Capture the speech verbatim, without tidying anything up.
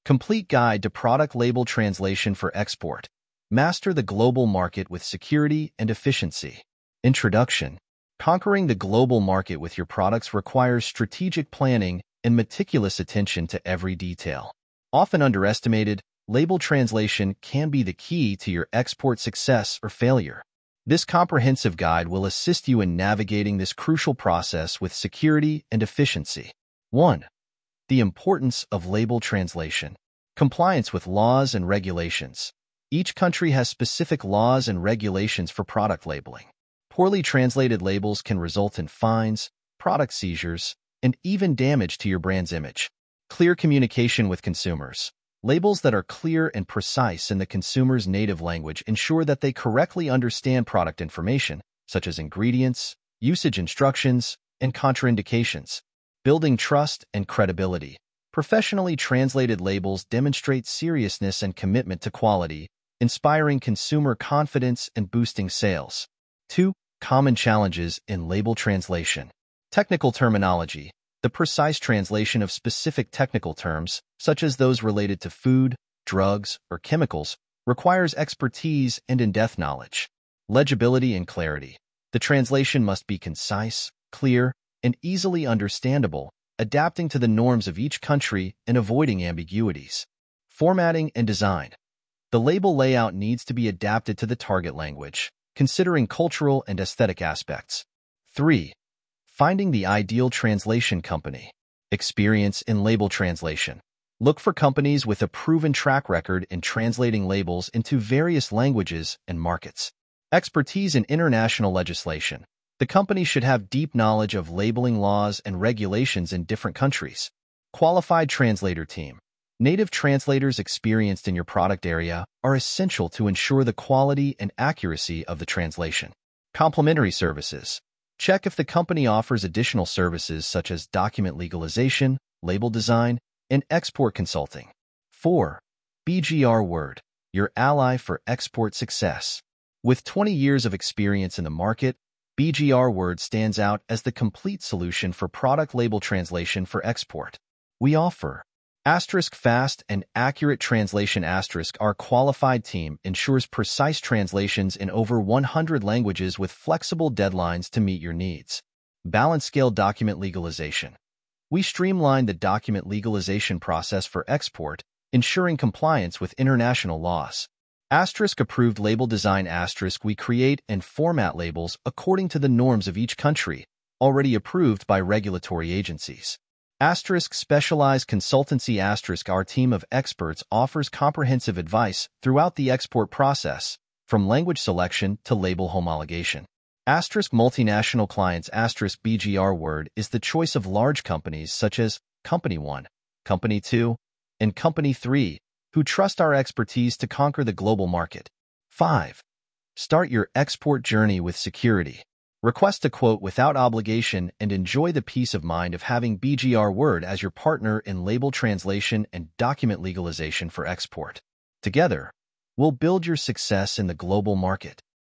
Complete Guide to Product Label Translation for Export. Master the global market with security and efficiency. Introduction. Conquering the global market with your products requires strategic planning and meticulous attention to every detail. Often underestimated, label translation can be the key to your export success or failure. This comprehensive guide will assist you in navigating this crucial process with security and efficiency. one. The importance of label translation. Compliance with laws and regulations. Each country has specific laws and regulations for product labeling. Poorly translated labels can result in fines, product seizures, and even damage to your brand's image. Clear communication with consumers. Labels that are clear and precise in the consumer's native language ensure that they correctly understand product information, such as ingredients, usage instructions, and contraindications. Building trust and credibility. Professionally translated labels demonstrate seriousness and commitment to quality, inspiring consumer confidence and boosting sales. two. Common challenges in label translation. Technical terminology. The precise translation of specific technical terms, such as those related to food, drugs, or chemicals, requires expertise and in-depth knowledge. Legibility and clarity. The translation must be concise, clear, and easily understandable, adapting to the norms of each country and avoiding ambiguities. Formatting and design. The label layout needs to be adapted to the target language, considering cultural and aesthetic aspects. three. Finding the ideal translation company. Experience in label translation. Look for companies with a proven track record in translating labels into various languages and markets. Expertise in international legislation. The company should have deep knowledge of labeling laws and regulations in different countries. Qualified translator team. Native translators experienced in your product area are essential to ensure the quality and accuracy of the translation. Complementary services. Check if the company offers additional services such as document legalization, label design, and export consulting. four. B G R Word, your ally for export success. With twenty years of experience in the market, B G R Word stands out as the complete solution for product label translation for export. We offer Asterisk fast and accurate translation. Asterisk Our qualified team ensures precise translations in over one hundred languages with flexible deadlines to meet your needs. Balance scale document legalization. We streamline the document legalization process for export, ensuring compliance with international laws. Asterisk approved label design. Asterisk We create and format labels according to the norms of each country, already approved by regulatory agencies. Asterisk specialized consultancy. Asterisk Our team of experts offers comprehensive advice throughout the export process, from language selection to label homologation. Asterisk multinational clients. Asterisk B G R Word is the choice of large companies such as Company One, Company Two, and Company Three, who trust our expertise to conquer the global market. five. Start your export journey with security. Request a quote without obligation and enjoy the peace of mind of having B G R Word as your partner in label translation and document legalization for export. Together, we'll build your success in the global market.